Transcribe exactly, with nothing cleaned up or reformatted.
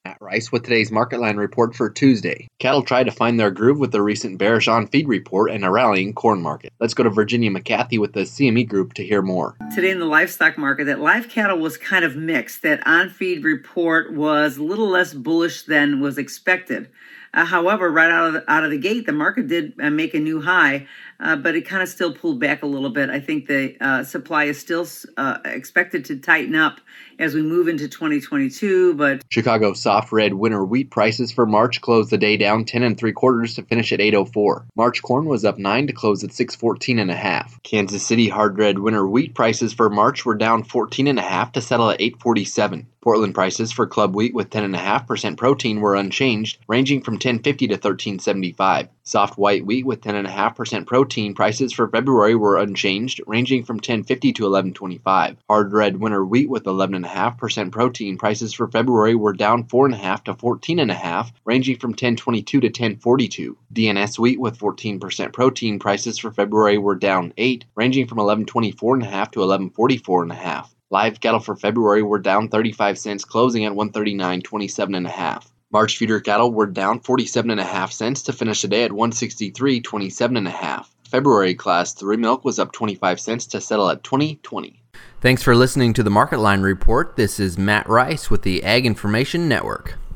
Matt Rice with today's Market Line report for Tuesday. Cattle try to find their groove with the recent bearish on-feed report and a rallying corn market. Let's go to Virginia McCarthy with the C M E Group to hear more. Today in the livestock market, that live cattle was kind of mixed. That on-feed report was a little less bullish than was expected. Uh, however, right out of the, out of the gate, the market did uh, make a new high, uh, but it kind of still pulled back a little bit. I think the uh, supply is still uh, expected to tighten up as we move into twenty twenty-two. But Chicago soft red winter wheat prices for March closed the day down ten and three quarters to finish at eight oh four. March corn was up nine to close at six fourteen and a half. Kansas City hard red winter wheat prices for March were down fourteen and a half to settle at eight forty-seven. Portland prices for club wheat with ten point five percent protein were unchanged, ranging from ten fifty to thirteen seventy-five. Soft white wheat with ten point five percent protein prices for February were unchanged, ranging from ten fifty to eleven twenty-five. Hard red winter wheat with eleven point five percent protein prices for February were down four point five to fourteen point five, ranging from ten twenty-two to ten forty-two. D N S wheat with fourteen percent protein prices for February were down eight, ranging from eleven twenty-four point five to eleven forty-four point five. Live cattle for February were down thirty-five cents, closing at one thirty-nine twenty-seven and a half. March feeder cattle were down forty-seven and a half cents to finish the day at one sixty-three twenty-seven and a half. February class three milk was up twenty-five cents to settle at twenty twenty. Thanks for listening to the Market Line Report. This is Matt Rice with the Ag Information Network.